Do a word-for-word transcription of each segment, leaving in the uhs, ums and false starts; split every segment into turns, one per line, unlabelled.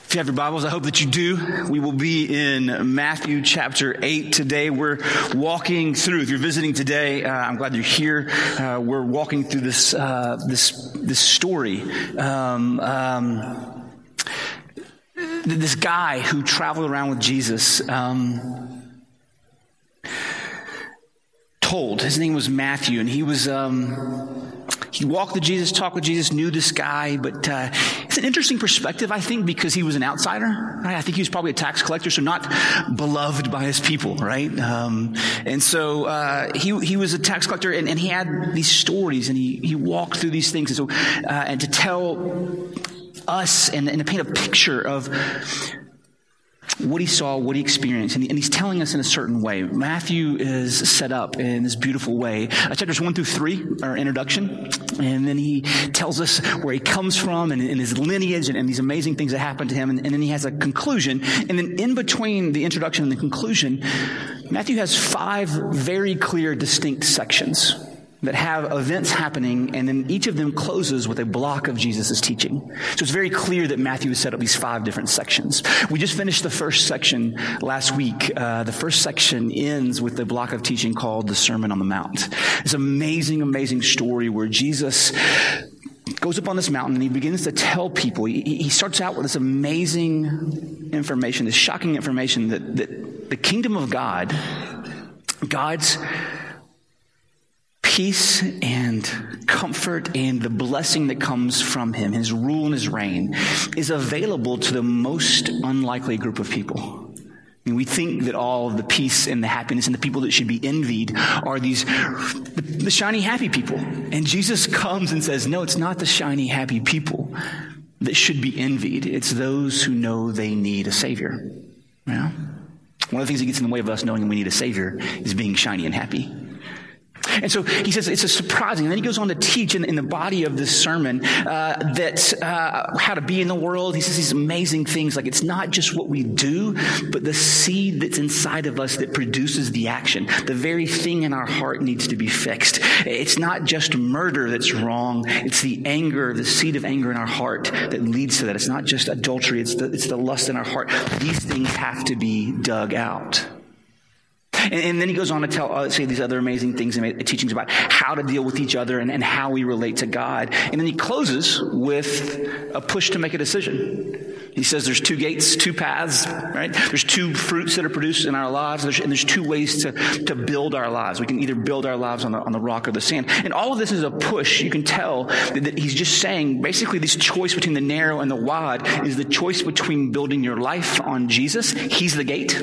If you have your Bibles, I hope that you do. We will be in Matthew chapter eight today. We're walking through, if you're visiting today, uh, I'm glad you're here. Uh, we're walking through this, uh, this, this story. Um, um, this guy who traveled around with Jesus, um, told, his name was Matthew, and he was, um, he walked with Jesus, talked with Jesus, knew this guy, but uh, it's an interesting perspective, I think, because he was an outsider, right? I think he was probably a tax collector, so not beloved by his people, right? Um, and so uh, he he was a tax collector, and, and he had these stories, and he, he walked through these things, and so uh, and to tell us and, and to paint a picture of what he saw, what he experienced, and, he, and he's telling us in a certain way. Matthew is set up in this beautiful way. Uh, chapters one through three are introduction, and then he tells us where he comes from and, and his lineage and, and these amazing things that happened to him, and, and then he has a conclusion. And then in between the introduction and the conclusion, Matthew has five very clear, distinct sections that have events happening, and then each of them closes with a block of Jesus' teaching. So it's very clear that Matthew has set up these five different sections. We just finished the first section last week. Uh, the first section ends with the block of teaching called the Sermon on the Mount. It's an amazing, amazing story where Jesus goes up on this mountain and he begins to tell people. He, he starts out with this amazing information, this shocking information that, that the kingdom of God, God's peace and comfort and the blessing that comes from him, his rule and his reign, is available to the most unlikely group of people. I mean, we think that all of the peace and the happiness and the people that should be envied are these, the, the shiny, happy people. And Jesus comes and says, no, it's not the shiny, happy people that should be envied. It's those who know they need a Savior. Yeah? One of the things that gets in the way of us knowing we need a Savior is being shiny and happy. And so he says it's a surprising. And then he goes on to teach in, in the body of this sermon uh, that uh, how to be in the world. He says these amazing things like it's not just what we do, but the seed that's inside of us that produces the action. The very thing in our heart needs to be fixed. It's not just murder that's wrong. It's the anger, the seed of anger in our heart that leads to that. It's not just adultery. It's the, it's the lust in our heart. These things have to be dug out. And, and then he goes on to tell, uh, say these other amazing things and teachings about how to deal with each other and, and how we relate to God. And then he closes with a push to make a decision. He says there's two gates, two paths, right? There's two fruits that are produced in our lives, there's, and there's two ways to, to build our lives. We can either build our lives on the, on the rock or the sand. And all of this is a push. You can tell that, that he's just saying, basically, this choice between the narrow and the wide is the choice between building your life on Jesus, he's the gate,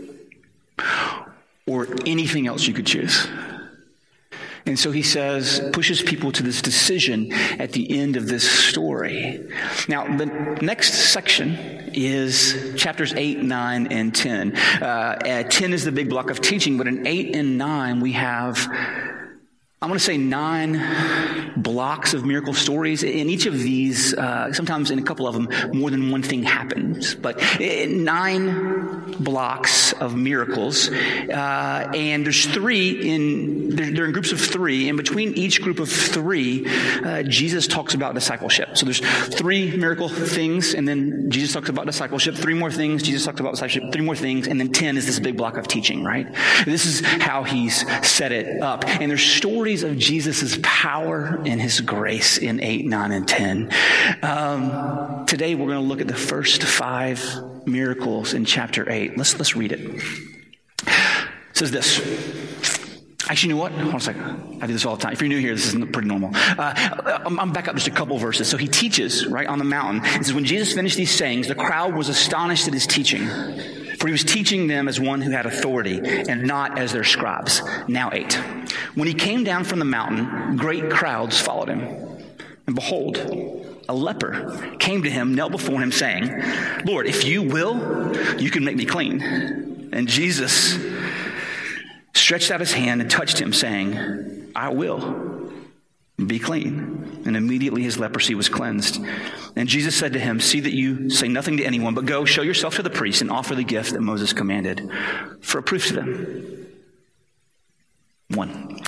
or anything else you could choose. And so he says, pushes people to this decision at the end of this story. Now, the next section is chapters eight, nine, and ten. Uh, ten is the big block of teaching, but in eight and nine, we have, I'm going to say nine blocks of miracle stories. In each of these, uh, sometimes in a couple of them, more than one thing happens. But nine blocks of miracles. Uh, and there's three in, they're, they're in groups of three. And between each group of three, uh, Jesus talks about discipleship. So there's three miracle things, and then Jesus talks about discipleship. Three more things, Jesus talks about discipleship. Three more things, and then ten is this big block of teaching, right? This is how he's set it up. And there's stories of Jesus' power and his grace in eight, nine, and ten. Um, today we're going to look at the first five miracles in chapter eight. Let's let's read it. It says this. Actually, you know what? Hold on a second. I do this all the time. If you're new here, this is pretty normal. Uh, I'm, I'm back up just a couple verses. So he teaches, right, on the mountain. It says, when Jesus finished these sayings, the crowd was astonished at his teaching. For he was teaching them as one who had authority and not as their scribes. Now eight. When he came down from the mountain, great crowds followed him. And behold, a leper came to him, knelt before him, saying, Lord, if you will, you can make me clean. And Jesus stretched out his hand and touched him, saying, I will. Be clean. And immediately his leprosy was cleansed. And Jesus said to him, see that you say nothing to anyone, but go show yourself to the priest and offer the gift that Moses commanded for a proof to them. One.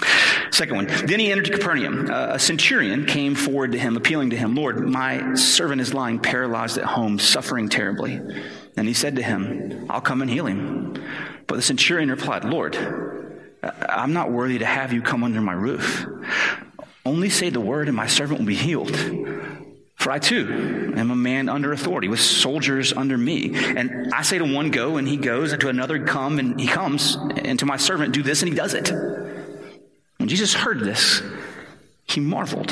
Second one, then he entered Capernaum. Uh, a centurion came forward to him, appealing to him, Lord, my servant is lying paralyzed at home, suffering terribly. And he said to him, I'll come and heal him. But the centurion replied, Lord, I'm not worthy to have you come under my roof. Only say the word and my servant will be healed. For I too am a man under authority with soldiers under me. And I say to one, go, and he goes, and to another, come, and he comes, and to my servant, do this, and he does it. When Jesus heard this, he marveled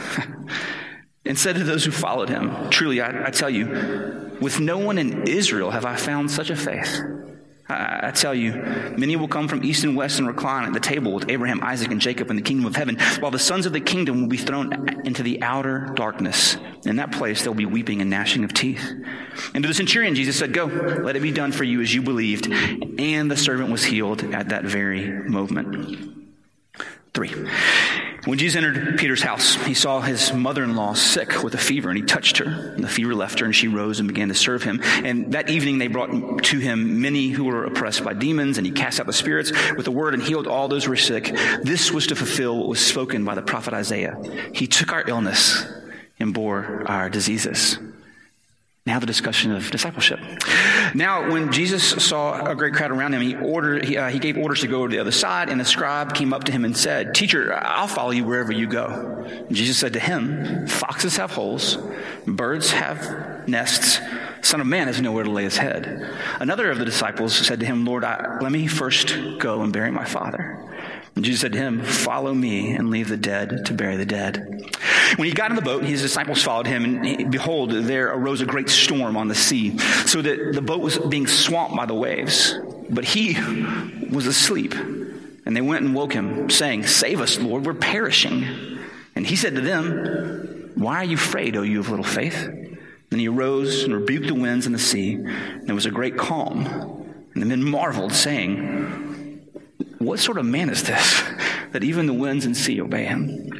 and said to those who followed him, truly, I, I tell you, with no one in Israel have I found such a faith. I, I tell you, many will come from east and west and recline at the table with Abraham, Isaac, and Jacob in the kingdom of heaven, while the sons of the kingdom will be thrown into the outer darkness. In that place, there will be weeping and gnashing of teeth. And to the centurion, Jesus said, go, let it be done for you as you believed. And the servant was healed at that very moment. Three. When Jesus entered Peter's house, he saw his mother-in-law sick with a fever, and he touched her. And the fever left her, and she rose and began to serve him. And that evening they brought to him many who were oppressed by demons, and he cast out the spirits with the word and healed all those who were sick. This was to fulfill what was spoken by the prophet Isaiah. He took our illness and bore our diseases. Now the discussion of discipleship. Now, when Jesus saw a great crowd around him, he ordered, he, uh, he gave orders to go to the other side, and the scribe came up to him and said, Teacher, I'll follow you wherever you go. And Jesus said to him, foxes have holes, birds have nests, Son of Man has nowhere to lay his head. Another of the disciples said to him, Lord, I, let me first go and bury my father. And Jesus said to him, follow me and leave the dead to bury the dead. When he got in the boat, his disciples followed him, and behold, there arose a great storm on the sea, so that the boat was being swamped by the waves. But he was asleep. And they went and woke him, saying, Save us, Lord, we're perishing. And he said to them, Why are you afraid, O you of little faith? Then he arose and rebuked the winds and the sea, and there was a great calm. And the men marveled, saying, What sort of man is this, that even the winds and sea obey him?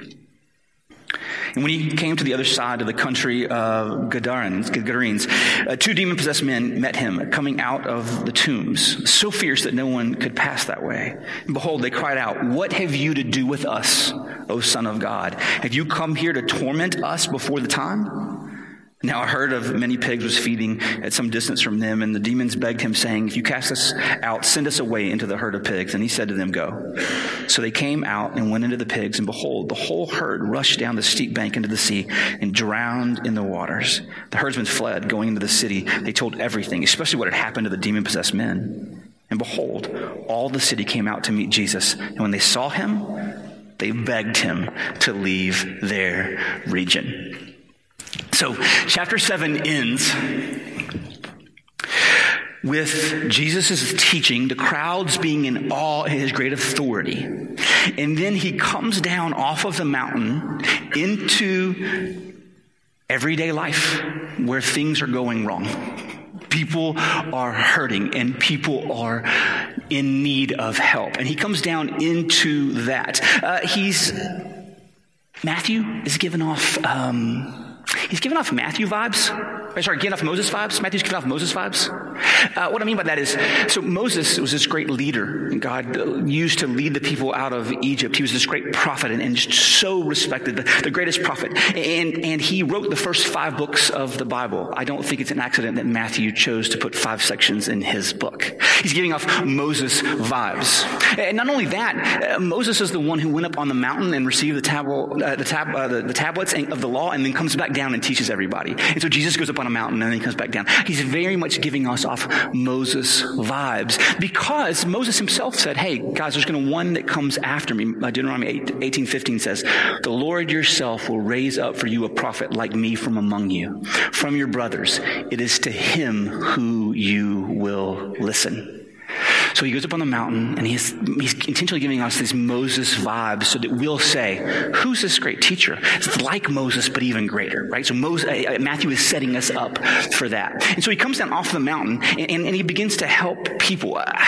And when he came to the other side of the country of Gadarenes, Gadarenes uh, two demon-possessed men met him, coming out of the tombs, so fierce that no one could pass that way. And behold, they cried out, What have you to do with us, O Son of God? Have you come here to torment us before the time? Now a herd of many pigs was feeding at some distance from them, and the demons begged him, saying, If you cast us out, send us away into the herd of pigs. And he said to them, Go. So they came out and went into the pigs, and behold, the whole herd rushed down the steep bank into the sea and drowned in the waters. The herdsmen fled, going into the city. They told everything, especially what had happened to the demon-possessed men. And behold, all the city came out to meet Jesus. And when they saw him, they begged him to leave their region. So, chapter seven ends with Jesus' teaching, the crowds being in awe at his great authority. And then he comes down off of the mountain into everyday life where things are going wrong. People are hurting and people are in need of help. And he comes down into that. Uh, he's, Matthew is given off, um, He's giving off Matthew vibes. Sorry, giving off Moses vibes. Matthew's giving off Moses vibes. Uh, what I mean by that is, so Moses was this great leader God used to lead the people out of Egypt. He was this great prophet and, and just so respected, the, the greatest prophet. And, and he wrote the first five books of the Bible. I don't think it's an accident that Matthew chose to put five sections in his book. He's giving off Moses vibes. And not only that, uh, Moses is the one who went up on the mountain and received the, tab- uh, the, tab- uh, the, the tablets of the law and then comes back down and teaches everybody. And so Jesus goes up on a mountain and then he comes back down. He's very much giving us off Moses vibes because Moses himself said, hey, guys, there's going to one that comes after me. Uh, Deuteronomy eighteen fifteen says, the Lord yourself will raise up for you a prophet like me from among you, from your brothers. It is to him who you will listen. So he goes up on the mountain and he's, he's intentionally giving us these Moses vibes so that we'll say, who's this great teacher? It's like Moses, but even greater, right? So Moses, uh, Matthew is setting us up for that. And so he comes down off the mountain and, and, and he begins to help people. Uh,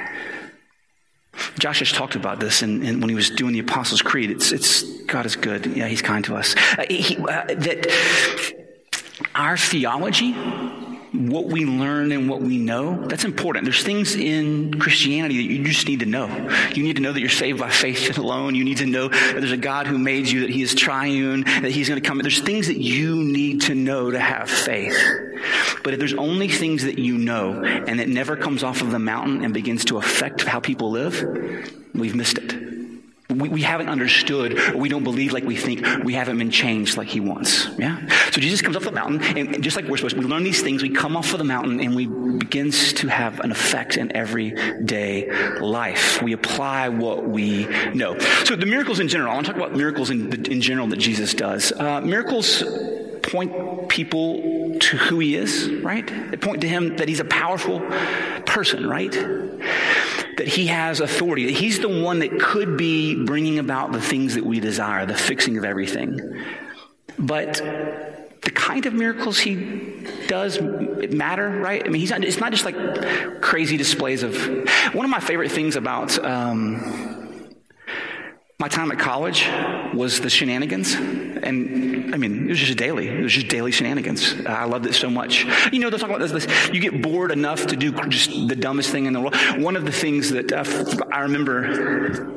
Josh has talked about this and when he was doing the Apostles' Creed. It's, it's God is good. Yeah, he's kind to us. Uh, he, uh, that our theology what we learn and what we know, that's important. There's things in Christianity that you just need to know. You need to know that you're saved by faith alone. You need to know that there's a God who made you, that he is triune, that he's going to come. There's things that you need to know to have faith. But if there's only things that you know and it never comes off of the mountain and begins to affect how people live, we've missed it. We, we haven't understood, or we don't believe like we think. We haven't been changed like he wants. Yeah. So Jesus comes off the mountain, and just like we're supposed to, we learn these things. We come off of the mountain, and we begins to have an effect in everyday life. We apply what we know. So the miracles in general. I want to talk about miracles in in general that Jesus does. Uh, miracles point people to who he is, right? They point to him that he's a powerful person, right? That he has authority, that he's the one that could be bringing about the things that we desire, the fixing of everything. But the kind of miracles he does matter, right? I mean, he's not, it's not just like crazy displays of, one of my favorite things about um, my time at college was the shenanigans. And I mean, it was just daily. It was just daily shenanigans. Uh, I loved it so much. You know, they're talking about this, this. You get bored enough to do just the dumbest thing in the world. One of the things that uh, I remember,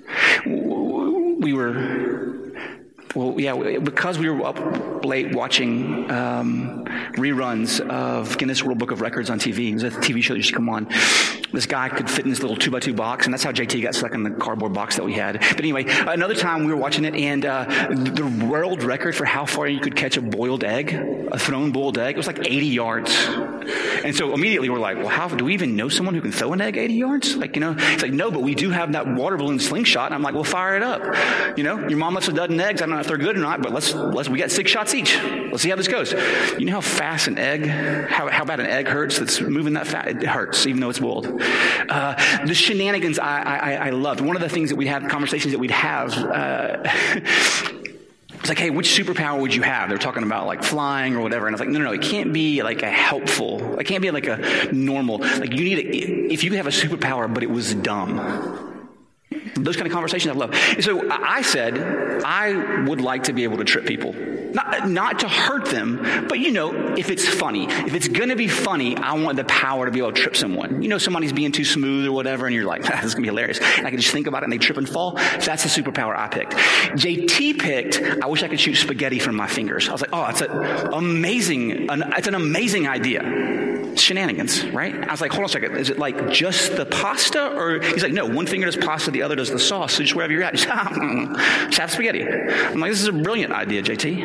we were, well, yeah, because we were up late watching um, reruns of Guinness World Book of Records on T V. It was a T V show that used to come on. This guy could fit in this little two by two box, and that's how J T got stuck in the cardboard box that we had. But anyway, another time we were watching it, and uh, the world record for how far you could catch a boiled egg, a thrown boiled egg, it was like eighty yards. And so immediately we're like, well, how do we even know someone who can throw an egg eighty yards? Like, you know, it's like, no, but we do have that water balloon slingshot. And I'm like, well, fire it up. You know, your mom left a dozen eggs. I don't know if they're good or not, but let's, let's, we got six shots each. Let's see how this goes. You know how fast an egg, how, how bad an egg hurts that's moving that fast? It hurts, even though it's boiled. Uh, the shenanigans I, I, I loved. One of the things that we'd have, conversations that we'd have, uh, it's like, hey, which superpower would you have? They're talking about like flying or whatever. And I was like, no, no, no, it can't be like a helpful, it can't be like a normal, like you need a, if you could have a superpower, but it was dumb. Those kind of conversations I love. And so I said, I would like to be able to trip people. Not, not to hurt them, but you know, if it's funny. If it's going to be funny, I want the power to be able to trip someone. You know, somebody's being too smooth or whatever, and you're like, ah, this is going to be hilarious. And I can just think about it and they trip and fall. That's the superpower I picked. J T picked, I wish I could shoot spaghetti from my fingers. I was like, oh, it's an amazing, an, it's an amazing idea. Shenanigans, right? I was like, hold on a second. Is it like just the pasta? Or he's like, no, one finger does pasta, the other does the sauce. So just wherever you're at, just, just have spaghetti. I'm like, this is a brilliant idea, J T.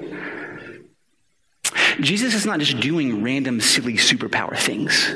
Jesus is not just doing random, silly superpower things.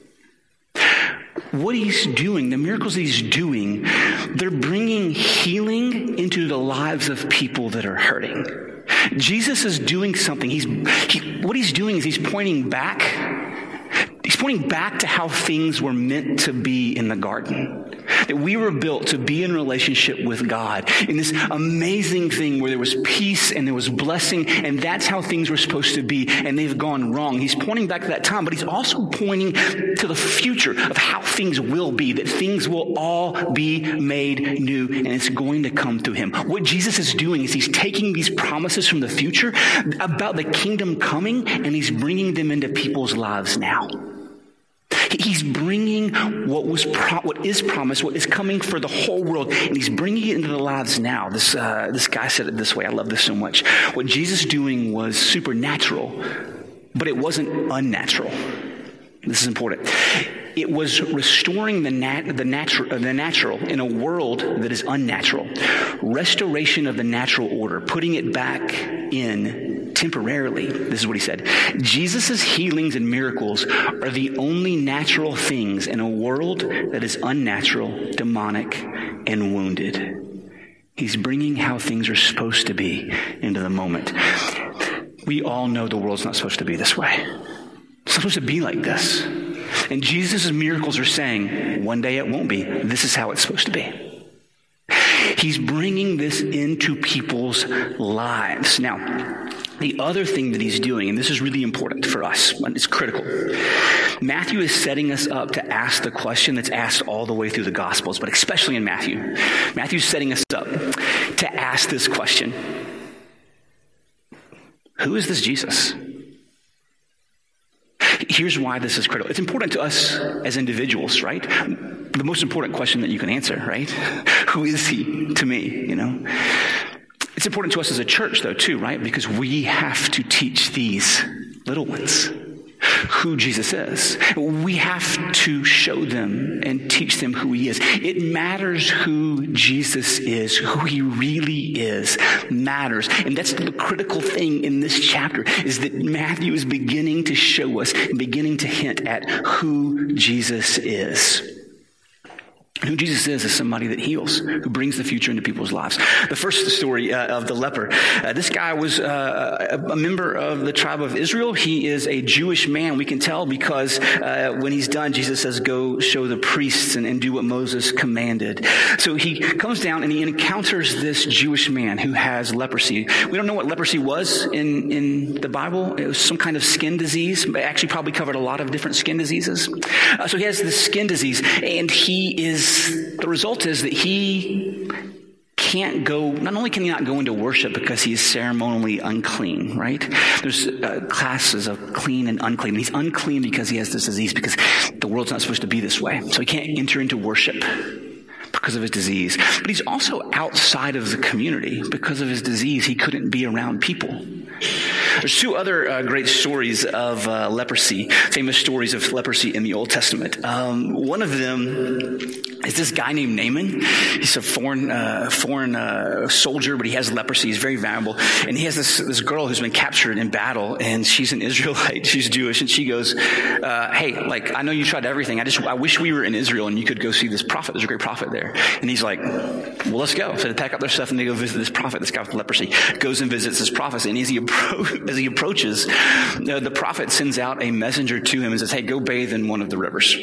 What he's doing, the miracles he's doing, they're bringing healing into the lives of people that are hurting. Jesus is doing something. He's he, what he's doing is he's pointing back. He's pointing back to how things were meant to be in the garden. That we were built to be in relationship with God in this amazing thing where there was peace and there was blessing, and that's how things were supposed to be, and they've gone wrong. He's pointing back to that time, but he's also pointing to the future of how things will be, that things will all be made new, and it's going to come through him. What Jesus is doing is he's taking these promises from the future about the kingdom coming, and he's bringing them into people's lives now. He's bringing what was pro- what is promised, what is coming for the whole world, and he's bringing it into the lives now. This uh, this guy said it this way. I love this so much. What Jesus doing was supernatural, but it wasn't unnatural. This is important. It was restoring the nat- the natural the natural in a world that is unnatural. Restoration of the natural order, putting it back in temporarily. This is what he said. Jesus' healings and miracles are the only natural things in a world that is unnatural, demonic, and wounded. He's bringing how things are supposed to be into the moment. We all know the world's not supposed to be this way. It's supposed to be like this. And Jesus' miracles are saying, one day it won't be. This is how it's supposed to be. He's bringing this into people's lives. Now, the other thing that he's doing, and this is really important for us, it's critical. Matthew is setting us up to ask the question that's asked all the way through the Gospels, but especially in Matthew. Matthew's setting us up to ask this question. Who is this Jesus? Here's why this is critical. It's important to us as individuals, right? The most important question that you can answer, right? Who is he to me, you know? It's important to us as a church, though, too, right? Because we have to teach these little ones who Jesus is. We have to show them and teach them who he is. It matters who Jesus is, who he really is matters. And that's the critical thing in this chapter, is that Matthew is beginning to show us and beginning to hint at who Jesus is. Who Jesus is is somebody that heals, who brings the future into people's lives. The first story uh, of the leper. Uh, this guy was uh, a member of the tribe of Israel. He is a Jewish man. We can tell because uh, when he's done, Jesus says, go show the priests and, and do what Moses commanded. So he comes down and he encounters this Jewish man who has leprosy. We don't know what leprosy was in, in the Bible. It was some kind of skin disease. It actually probably covered a lot of different skin diseases. Uh, so he has this skin disease, and he is the result is that he can't go, not only can he not go into worship because he is ceremonially unclean, right? There's uh, classes of clean and unclean. And he's unclean because he has this disease, because the world's not supposed to be this way. So he can't enter into worship because of his disease. But he's also outside of the community. Because of his disease, he couldn't be around people. There's two other uh, great stories of uh, leprosy, famous stories of leprosy in the Old Testament. Um, one of them is this guy named Naaman. He's a foreign uh, foreign uh, soldier, but he has leprosy. He's very valuable. And he has this, this girl who's been captured in battle, and she's an Israelite. She's Jewish. And she goes, uh, hey, like, I know you tried everything. I just, I wish we were in Israel and you could go see this prophet. There's a great prophet there. And he's like, well, let's go. So they pack up their stuff and they go visit this prophet, this guy with leprosy. Goes and visits this prophet. And as he, appro- as he approaches, uh, the prophet sends out a messenger to him and says, hey, go bathe in one of the rivers.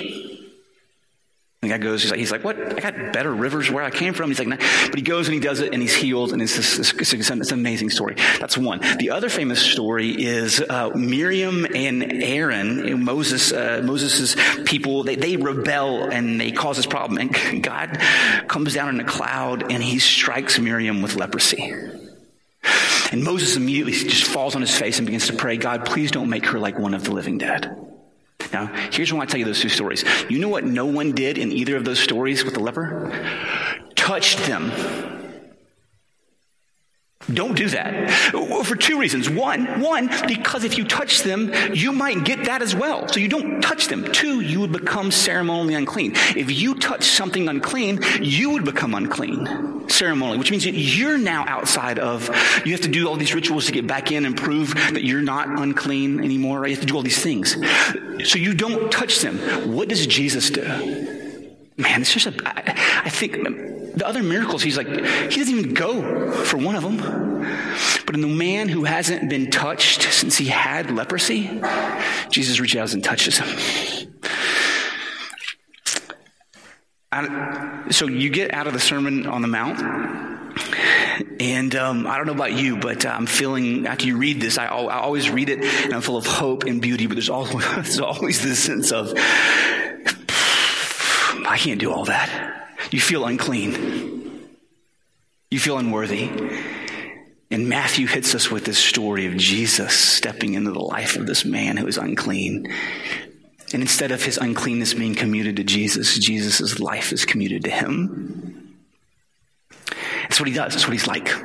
The guy goes, he's like, he's like, what? I got better rivers where I came from. He's like, nah. But he goes and he does it and he's healed. And it's, this, it's, it's an amazing story. That's one. The other famous story is uh, Miriam and Aaron, Moses, uh, Moses's people. They, they rebel and they cause this problem. And God comes down in a cloud and he strikes Miriam with leprosy. And Moses immediately just falls on his face and begins to pray, God, please don't make her like one of the living dead. Now, here's why I tell you those two stories. You know what no one did in either of those stories with the leper? Touched them. Don't do that. For two reasons. One, one, because if you touch them, you might get that as well. So you don't touch them. Two, you would become ceremonially unclean. If you touch something unclean, you would become unclean ceremonially, which means that you're now outside of, you have to do all these rituals to get back in and prove that you're not unclean anymore, right? You have to do all these things. So you don't touch them. What does Jesus do? Man, it's just a, I, I think the other miracles, he's like, he doesn't even go for one of them. But in the man who hasn't been touched since he had leprosy, Jesus reaches out and touches him. I, so you get out of the Sermon on the Mount, and um, I don't know about you, but I'm feeling, after you read this, I, I always read it, and I'm full of hope and beauty, but there's always, there's always this sense of, I can't do all that. You feel unclean. You feel unworthy. And Matthew hits us with this story of Jesus stepping into the life of this man who is unclean. And instead of his uncleanness being commuted to Jesus, Jesus' life is commuted to him. That's what he does. That's what he's like.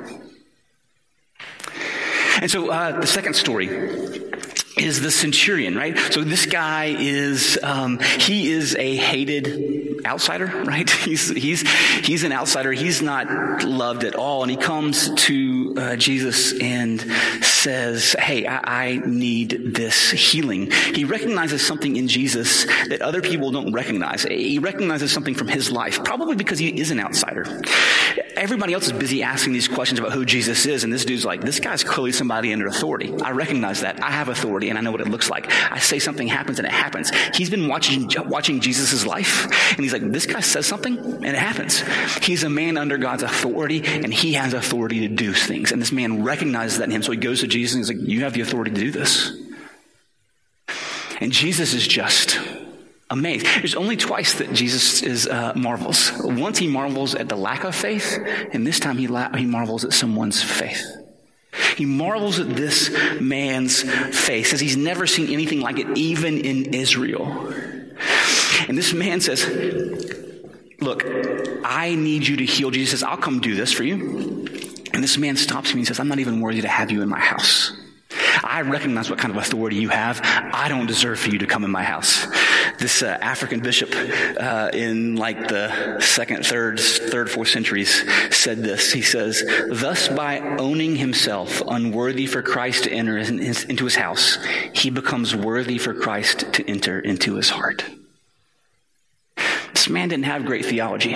And so uh, the second story is the centurion, right? So this guy is, um, he is a hated outsider, right? He's, he's, he's an outsider. He's not loved at all. And he comes to uh, Jesus and says, hey, I, I need this healing. He recognizes something in Jesus that other people don't recognize. He recognizes something from his life, probably because he is an outsider. Everybody else is busy asking these questions about who Jesus is. And this dude's like, this guy's clearly somebody under authority. I recognize that. I have authority and I know what it looks like. I say something happens and it happens. He's been watching, watching Jesus' life. And he's like, this guy says something and it happens. He's a man under God's authority and he has authority to do things. And this man recognizes that in him. So he goes to Jesus and he's like, you have the authority to do this. And Jesus is just amazed. There's only twice that Jesus is uh, marvels. Once he marvels at the lack of faith, and this time he la- he marvels at someone's faith. He marvels at this man's faith, says he's never seen anything like it, even in Israel. And this man says, look, I need you to heal. Jesus says, I'll come do this for you. And this man stops me and says, I'm not even worthy to have you in my house. I recognize what kind of authority you have. I don't deserve for you to come in my house. This uh, African bishop uh, in like the second, third, third, fourth centuries said this. He says, thus by owning himself unworthy for Christ to enter in his, into his house, he becomes worthy for Christ to enter into his heart. This man didn't have great theology.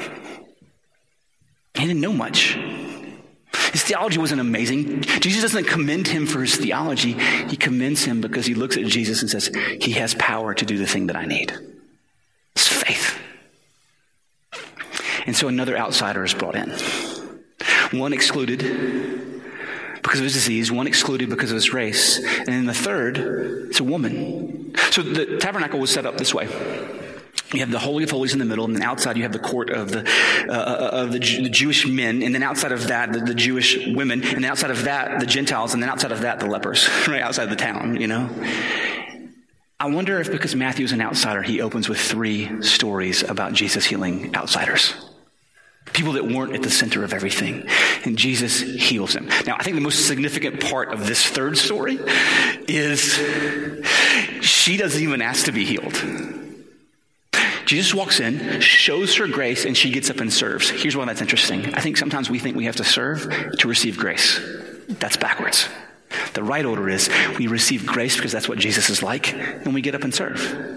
He didn't know much. His theology wasn't amazing. Jesus doesn't commend him for his theology. He commends him because he looks at Jesus and says, he has power to do the thing that I need. It's faith. And so another outsider is brought in. One excluded because of his disease, one excluded because of his race, and then the third, it's a woman. So the tabernacle was set up this way. You have the Holy of Holies in the middle, and then outside you have the court of the uh, of the, Jew, the Jewish men, and then outside of that, the, the Jewish women, and then outside of that, the Gentiles, and then outside of that, the lepers, right outside of the town, you know? I wonder if because Matthew's an outsider, he opens with three stories about Jesus healing outsiders. People that weren't at the center of everything. And Jesus heals them. Now, I think the most significant part of this third story is she doesn't even ask to be healed. Jesus walks in, shows her grace, and she gets up and serves. Here's why that's interesting. I think sometimes we think we have to serve to receive grace. That's backwards. The right order is we receive grace because that's what Jesus is like, and we get up and serve.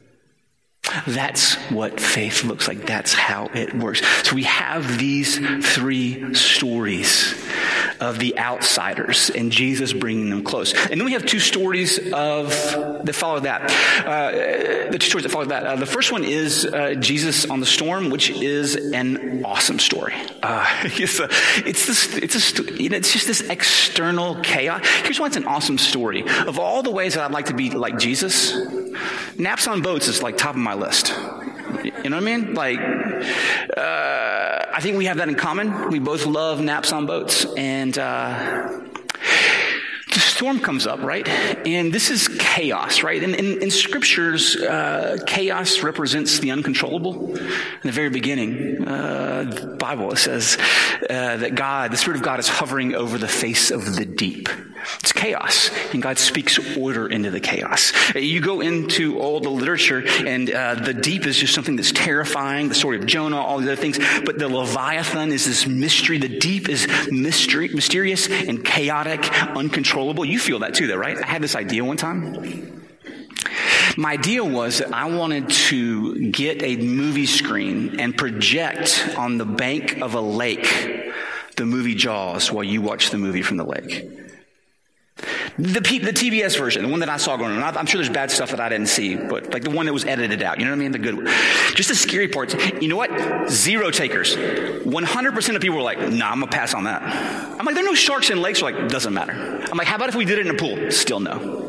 That's what faith looks like. That's how it works. So we have these three stories of the outsiders and Jesus bringing them close. And then we have two stories of that follow that. Uh, the two stories that follow that. Uh, the first one is uh, Jesus on the storm, which is an awesome story. Uh, it's a, it's this, it's a, you know, it's just this external chaos. Here's why it's an awesome story. Of all the ways that I'd like to be like Jesus, naps on boats is like top of my list. You know what I mean? Like, uh, I think we have that in common. We both love naps on boats. And uh, the storm comes up, right? And this is chaos, right? In, in, in scriptures, uh, chaos represents the uncontrollable. In the very beginning, uh, the Bible, it says uh, that God, the Spirit of God is hovering over the face of the deep. It's chaos, and God speaks order into the chaos. You go into all the literature, and uh, the deep is just something that's terrifying, the story of Jonah, all these other things, but the Leviathan is this mystery. The deep is mystery, mysterious and chaotic, uncontrollable. You feel that too, though, right? I had this idea one time. My idea was that I wanted to get a movie screen and project on the bank of a lake the movie Jaws while you watch the movie from the lake. The, P, the T B S version, the one that I saw going on. I'm sure there's bad stuff that I didn't see, but like the one that was edited out. You know what I mean? The good one. Just the scary parts. You know what? Zero takers. one hundred percent of people were like, nah, I'm going to pass on that. I'm like, there are no sharks in lakes. They're like, doesn't matter. I'm like, how about if we did it in a pool? Still no.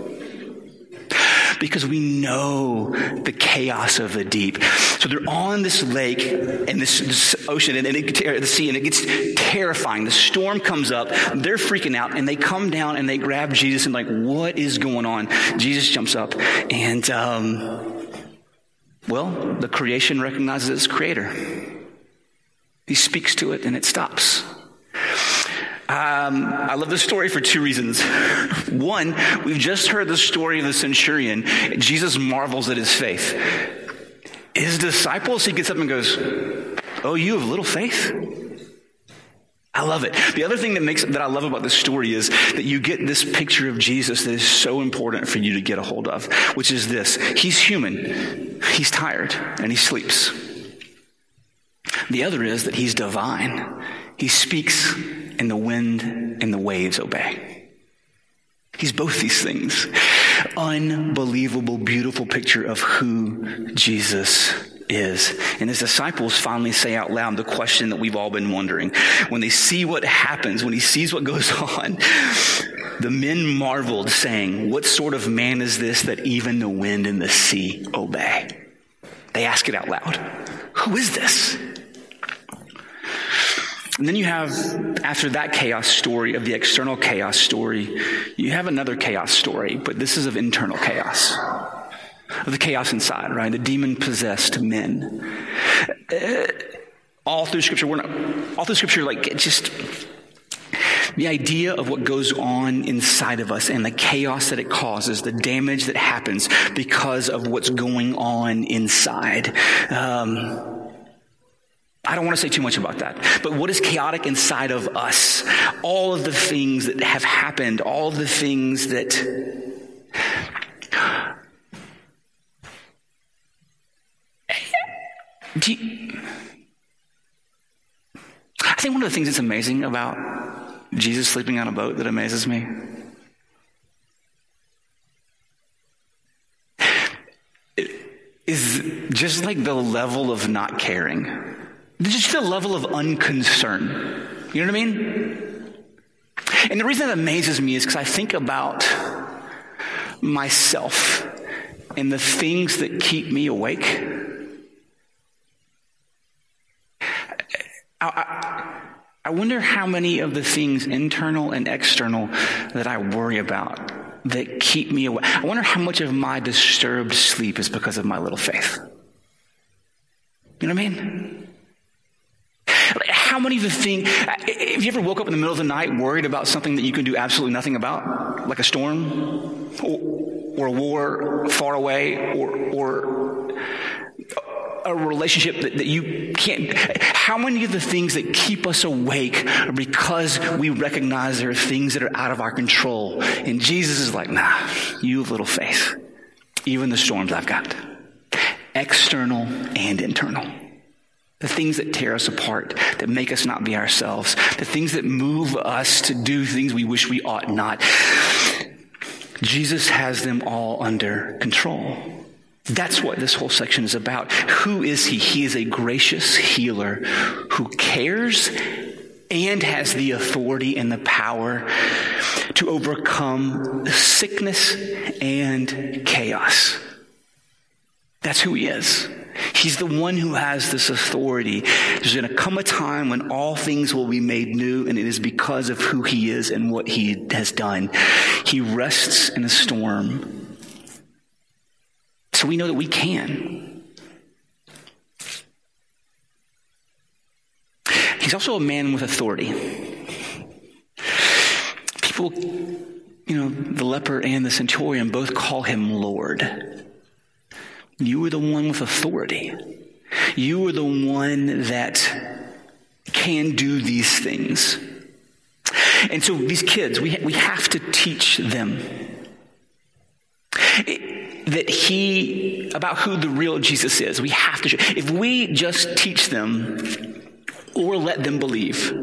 Because we know the chaos of the deep. So they're on this lake and this, this ocean and, and it, or the sea, and it gets terrifying. The storm comes up. They're freaking out, and they come down and they grab Jesus and like, what is going on? Jesus jumps up, and um, well, the creation recognizes its creator. He speaks to it, and it stops. Um, I love this story for two reasons. One, we've just heard the story of the centurion. Jesus marvels at his faith. His disciples, he gets up and goes, oh, you have little faith? I love it. The other thing that makes that I love about this story is that you get this picture of Jesus that is so important for you to get a hold of, which is this. He's human. He's tired, and he sleeps. The other is that he's divine. He speaks, and the wind and the waves obey. He's both these things. Unbelievable, beautiful picture of who Jesus is. And his disciples finally say out loud the question that we've all been wondering. When they see what happens, when he sees what goes on, the men marveled, saying, what sort of man is this that even the wind and the sea obey? They ask it out loud. Who is this? And then you have, after that chaos story of the external chaos story, you have another chaos story, but this is of internal chaos. Of the chaos inside, right? The demon-possessed men. Uh, all through Scripture, we're not, all through Scripture, like, it just, the idea of what goes on inside of us and the chaos that it causes, the damage that happens because of what's going on inside. Um, I don't want to say too much about that, but what is chaotic inside of us? All of the things that have happened, all of the things that do you, I think one of the things that's amazing about Jesus sleeping on a boat that amazes me is just like the level of not caring. Just the level of unconcern. You know what I mean? And the reason that amazes me is because I think about myself and the things that keep me awake. I, I, I wonder how many of the things, internal and external, that I worry about that keep me awake. I wonder how much of my disturbed sleep is because of my little faith. You know what I mean? How many of the things, have you ever woke up in the middle of the night worried about something that you can do absolutely nothing about? Like a storm or, or a war far away or, or a relationship that, that you can't. How many of the things that keep us awake are because we recognize there are things that are out of our control? And Jesus is like, nah, you have little faith. Even the storms I've got. External and internal. The things that tear us apart, that make us not be ourselves, the things that move us to do things we wish we ought not. Jesus has them all under control. That's what this whole section is about. Who is he? He is a gracious healer who cares and has the authority and the power to overcome sickness and chaos. That's who he is. He's the one who has this authority. There's going to come a time when all things will be made new, and it is because of who he is and what he has done. He rests in a storm. So we know that we can. He's also a man with authority. People, you know, the leper and the centurion both call him Lord. You are the one with authority. You are the one that can do these things. And so these kids, we we have to teach them that he, about who the real Jesus is. We have to. If we just teach them or let them believe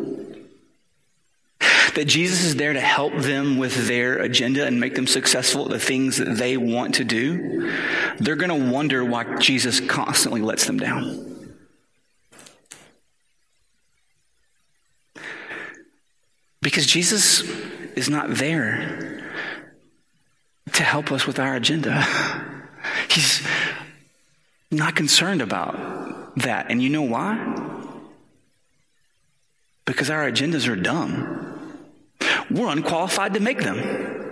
that Jesus is there to help them with their agenda and make them successful at the things that they want to do, they're going to wonder why Jesus constantly lets them down. Because Jesus is not there to help us with our agenda. He's not concerned about that. And you know why? Because our agendas are dumb. We're unqualified to make them.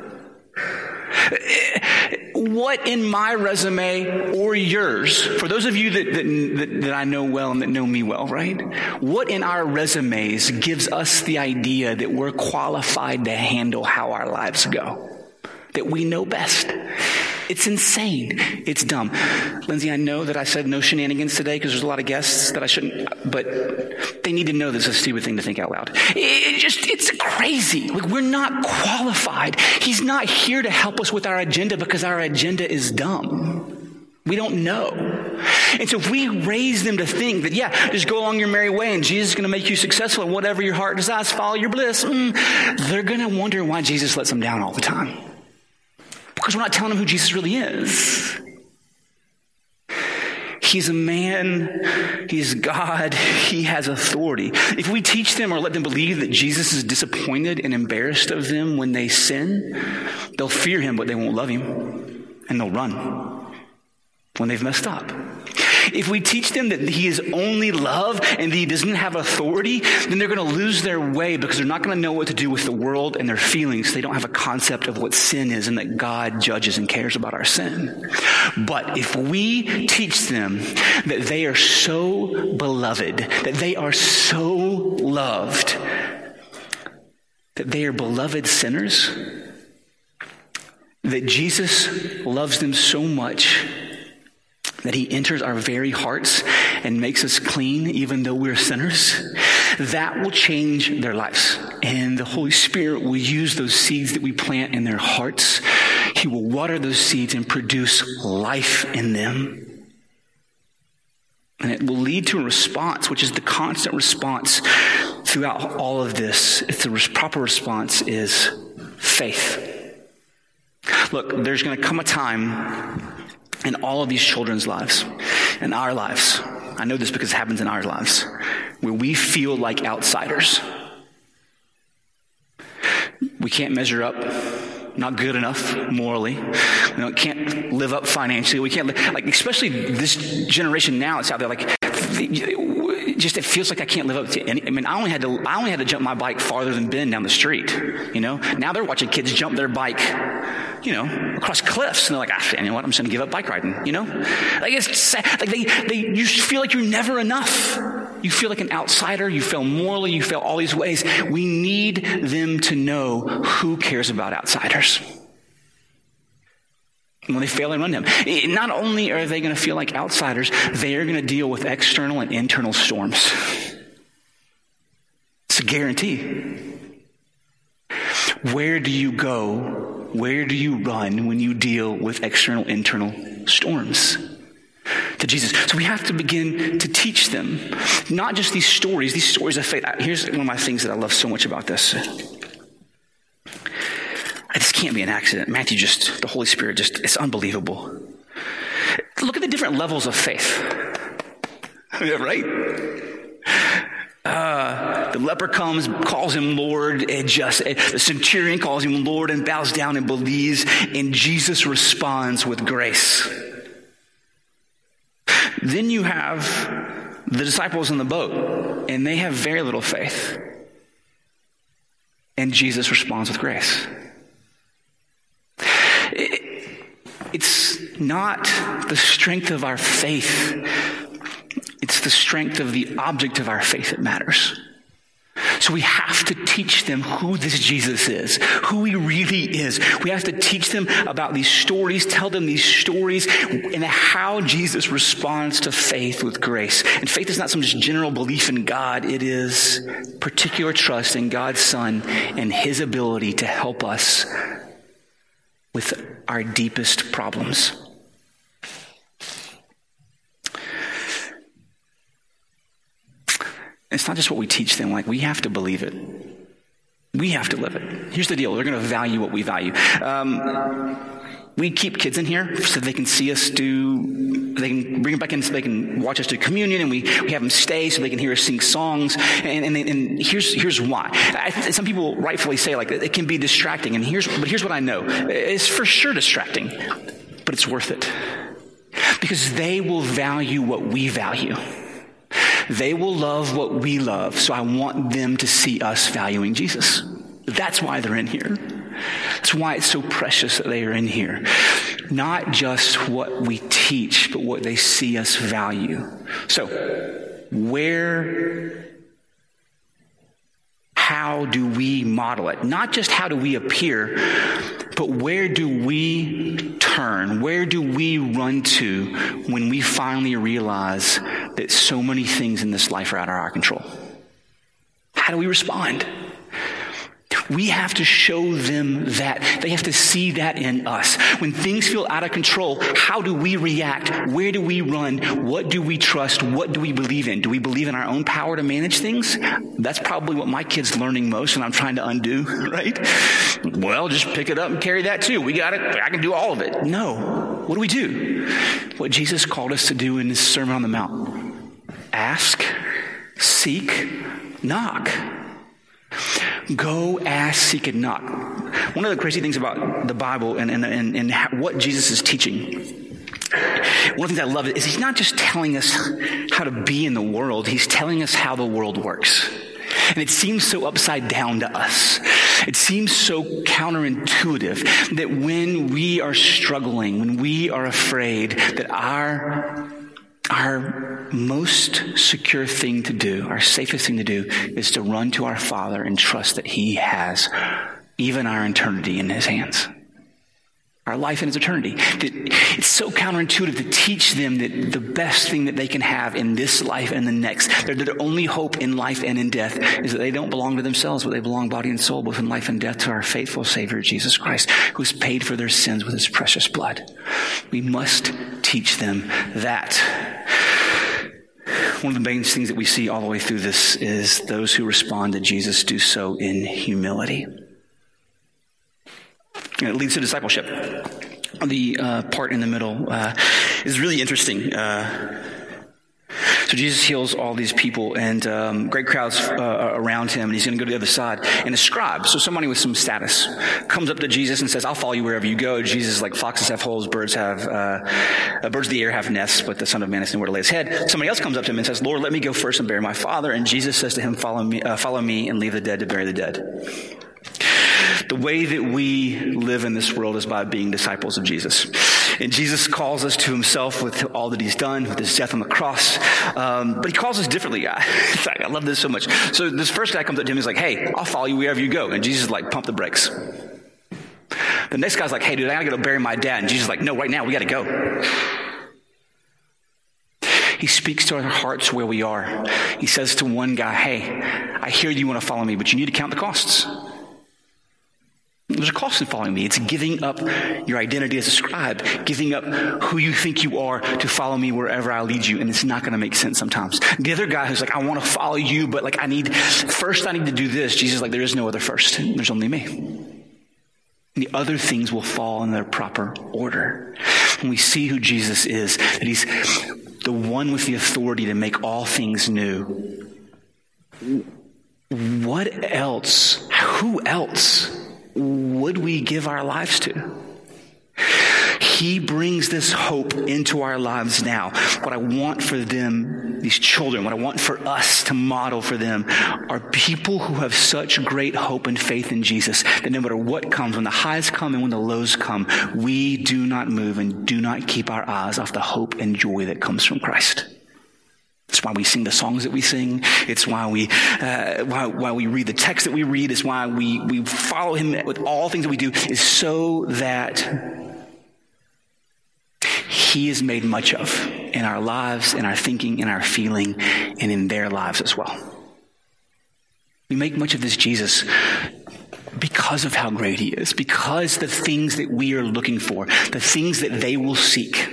What in my resume or yours, for those of you that, that, that I know well and that know me well, right? What in our resumes gives us the idea that we're qualified to handle how our lives go? That we know best. It's insane. It's dumb. Lindsay, I know that I said no shenanigans today because there's a lot of guests that I shouldn't, but they need to know this is a stupid thing to think out loud. It, it just, it's crazy. Like, we're not qualified. He's not here to help us with our agenda because our agenda is dumb. We don't know. And so if we raise them to think that, yeah, just go along your merry way and Jesus is going to make you successful and whatever your heart desires, follow your bliss, mm, they're going to wonder why Jesus lets them down all the time. Because we're not telling them who Jesus really is. He's a man. He's God. He has authority. If we teach them or let them believe that Jesus is disappointed and embarrassed of them when they sin, they'll fear him, but they won't love him. And they'll run when they've messed up. If we teach them that he is only love and that he doesn't have authority, then they're going to lose their way because they're not going to know what to do with the world and their feelings. They don't have a concept of what sin is and that God judges and cares about our sin. But if we teach them that they are so beloved, that they are so loved, that they are beloved sinners, that Jesus loves them so much that he enters our very hearts and makes us clean even though we're sinners, that will change their lives. And the Holy Spirit will use those seeds that we plant in their hearts. He will water those seeds and produce life in them. And it will lead to a response, which is the constant response throughout all of this. It's the proper response is faith. Look, there's going to come a time in all of these children's lives, in our lives, I know this because it happens in our lives, where we feel like outsiders. We can't measure up, not good enough morally. We don't, can't live up financially. We can't, like, especially this generation now, it's out there, like, just it feels like I can't live up to any. I mean, I only had to, I only had to jump my bike farther than Ben down the street. You know, now they're watching kids jump their bike, you know, across cliffs, and they're like, ah, you know what? I'm just going to give up bike riding. You know, like it's sad. Like they, they, you feel like you're never enough. You feel like an outsider. You fail morally. You fail all these ways. We need them to know who cares about outsiders. When they fail and run him, not only are they going to feel like outsiders, they are going to deal with external and internal storms. It's a guarantee. Where do you go? Where do you run when you deal with external, internal storms? To Jesus. So we have to begin to teach them, not just these stories, these stories of faith. Here's one of my things that I love so much about this. This can't be an accident. Matthew just, the Holy Spirit just, it's unbelievable. Look at the different levels of faith. Yeah, right? Uh, the leper comes, calls him Lord, and just, the centurion calls him Lord and bows down and believes, and Jesus responds with grace. Then you have the disciples in the boat, and they have very little faith. And Jesus responds with grace. It's not the strength of our faith. It's the strength of the object of our faith that matters. So we have to teach them who this Jesus is, who he really is. We have to teach them about these stories, tell them these stories, and how Jesus responds to faith with grace. And faith is not some just general belief in God. It is particular trust in God's Son and his ability to help us with our deepest problems. It's not just what we teach them, like we have to believe it. We have to live it. Here's the deal. They're going to value what we value. Um, we keep kids in here so they can see us do, they can bring them back in so they can watch us do communion, and we, we have them stay so they can hear us sing songs. And, and, and here's, here's why. I, some people rightfully say like it can be distracting. And here's, but here's what I know. It's for sure distracting, but it's worth it because they will value what we value. They will love what we love. So I want them to see us valuing Jesus. That's why they're in here. That's why it's so precious that they are in here. Not just what we teach, but what they see us value. So, where, how do we model it? Not just how do we appear, but where do we turn? Where do we run to when we finally realize that so many things in this life are out of our control? How do we respond? We have to show them that. They have to see that in us. When things feel out of control, how do we react? Where do we run? What do we trust? What do we believe in? Do we believe in our own power to manage things? That's probably what my kid's learning most, and I'm trying to undo, right? Well, just pick it up and carry that too. We got it. I can do all of it. No. What do we do? What Jesus called us to do in his Sermon on the Mount. Ask, seek, knock. Go, ask, seek, and knock. One of the crazy things about the Bible and, and, and, and what Jesus is teaching one of the things I love is he's not just telling us how to be in the world, he's telling us how the world works. And it seems so upside down to us. It seems so counterintuitive that when we are struggling, when we are afraid, that our, our most secure thing to do, our safest thing to do, is to run to our Father and trust that he has even our eternity in his hands. Our life in its eternity. It's so counterintuitive to teach them that the best thing that they can have in this life and the next, that their only hope in life and in death is that they don't belong to themselves, but they belong body and soul, both in life and death, to our faithful Savior, Jesus Christ, who has paid for their sins with his precious blood. We must teach them that. One of the main things that we see all the way through this is those who respond to Jesus do so in humility. And it leads to discipleship. The uh, part in the middle uh, is really interesting. Uh, so Jesus heals all these people, and um, great crowds uh, around him, and he's going to go to the other side. And a scribe, so somebody with some status, comes up to Jesus and says, "I'll follow you wherever you go." Jesus is like, "Foxes have holes, birds have uh, uh, birds of the air have nests, but the Son of Man has nowhere to lay his head." Somebody else comes up to him and says, "Lord, let me go first and bury my father." And Jesus says to him, "Follow me, uh, follow me, and leave the dead to bury the dead." The way that we live in this world is by being disciples of Jesus. And Jesus calls us to himself with all that he's done, with his death on the cross. Um, but he calls us differently. I, I love this so much. So this first guy comes up to him and is like, "Hey, I'll follow you wherever you go." And Jesus is like, "Pump the brakes." The next guy's like, "Hey, dude, I gotta go bury my dad." And Jesus is like, "No, right now, we gotta go." He speaks to our hearts where we are. He says to one guy, "Hey, I hear you want to follow me, but you need to count the costs. There's a cost in following me. It's giving up your identity as a scribe, giving up who you think you are to follow me wherever I lead you. And it's not going to make sense sometimes." The other guy who's like, "I want to follow you, but like I need, first I need to do this." Jesus is like, "There is no other first. There's only me." And the other things will fall in their proper order. When we see who Jesus is, that he's the one with the authority to make all things new. What else? Who else would we give our lives to? He brings this hope into our lives now. What I want for them, these children, what I want for us to model for them are people who have such great hope and faith in Jesus that no matter what comes, when the highs come and when the lows come, we do not move and do not keep our eyes off the hope and joy that comes from Christ. It's why we sing the songs that we sing. It's why we uh, why, why we read the text that we read. It's why we, we follow him with all things that we do, is so that he is made much of in our lives, in our thinking, in our feeling, and in their lives as well. We make much of this Jesus because of how great he is, because the things that we are looking for, the things that they will seek,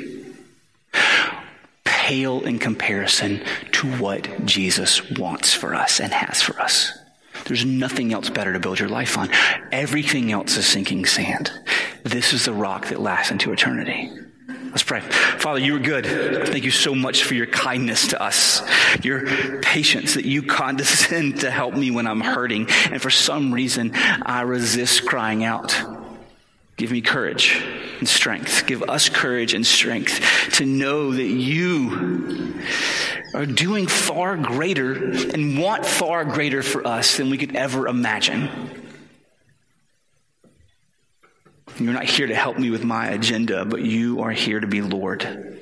pale in comparison to what Jesus wants for us and has for us. There's nothing else better to build your life on. Everything else is sinking sand. This is the rock that lasts into eternity. Let's pray. Father, you are good. Thank you so much for your kindness to us, your patience, that you condescend to help me when I'm hurting. And for some reason, I resist crying out. Give me courage and strength. Give us courage and strength to know that you are doing far greater and want far greater for us than we could ever imagine. You're not here to help me with my agenda, but you are here to be Lord.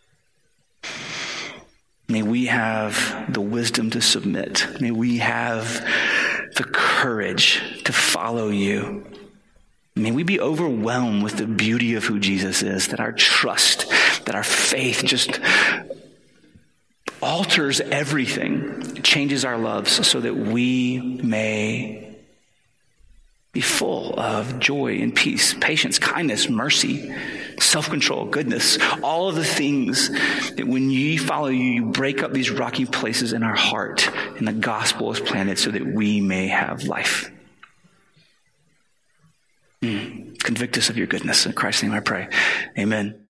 May we have the wisdom to submit. May we have the courage to follow you. May we be overwhelmed with the beauty of who Jesus is, that our trust, that our faith just alters everything, changes our loves so that we may be full of joy and peace, patience, kindness, mercy, self-control, goodness, all of the things that when you follow you, you break up these rocky places in our heart and the gospel is planted so that we may have life. Mm. Convict us of your goodness. In Christ's name I pray. Amen.